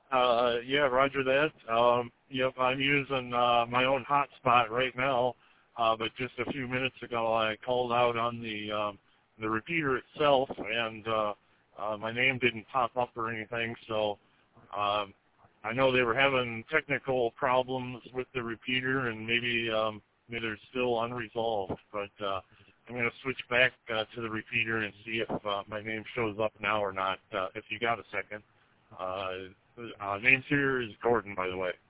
Yeah, roger that. Yep, I'm using my own hotspot right now, but just a few minutes ago I called out on the repeater itself, and my name didn't pop up or anything, so I know they were having technical problems with the repeater, and maybe they're still unresolved, but I'm going to switch back to the repeater and see if my name shows up now or not, if you got a second. Name here is Gordon, by the way.